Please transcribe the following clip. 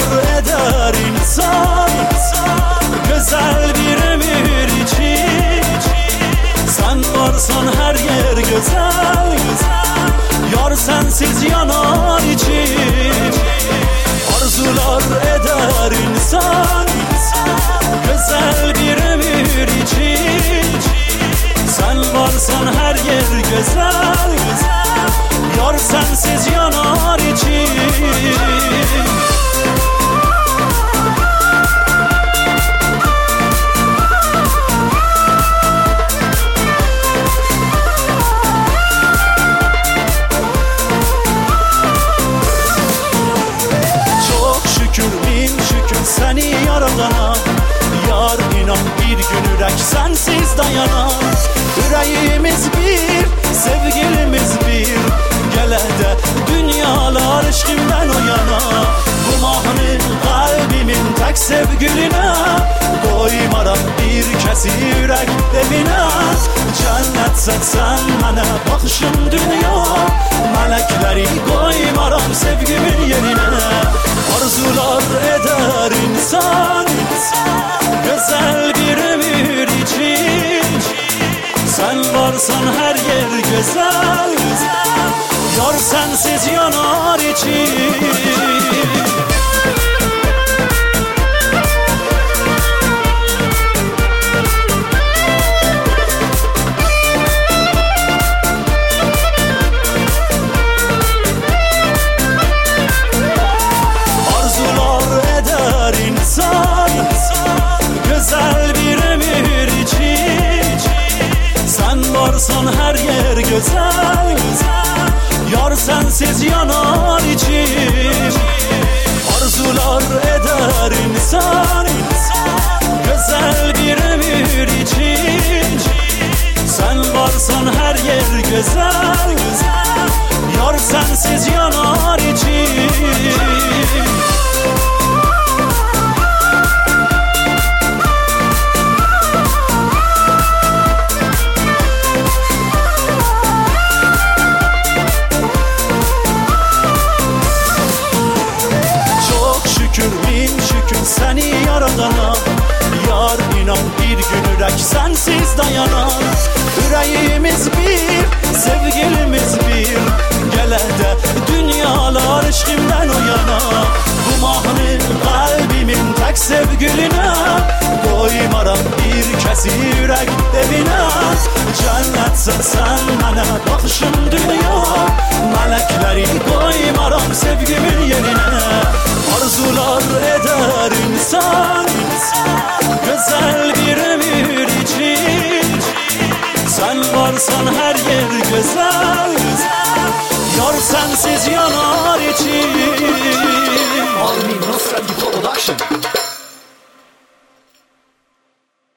eder insan güzel bir ömür için. Sen varsan her yer güzel, yar sensiz yanar içim. Arzular eder insan güzel bir ömür için. Sen varsan her yer güzel, yar sensiz yanar içim. Seni yaradana, yar inan bir gün yürek sensiz dayanar. Yüreğimiz bir, sevgilimiz bir, gele de dünyalar aşkımdan o yana. Bu mahnı kalbimin tek sevgiline, doymaram bir kesi yürek evine. Cennet setsen mənə bakışım dünya, melekleri koymaram sevgimin yerine. Arzular eder insan güzel bir ömür için. Sen varsan her yer güzel, yar sensiz yanar içim. Güzel bir ömür için. Sen varsan her yer güzel, yar sensiz yanar içim. Arzular eder insan güzel bir ömür için. Sen varsan her yer güzel, yar sensiz yanar içim. Seni yaradana, yar inan bir gün yürek sensiz dayanar. Yüreğimiz bir, sevgilimiz bir, gele de dünyalar aşkımdan o yana. Bu mahnı kalbimin tek sevgiline, doymaram bir kesi yürek evine. Cennetsen sen mənə bakışım dünya, melekleri koymaram sevgimin yerine. Arzular eder insan güzel bir ömür için. Sen varsan her yer güzel, yar sensiz yanar içim. All me, no study production.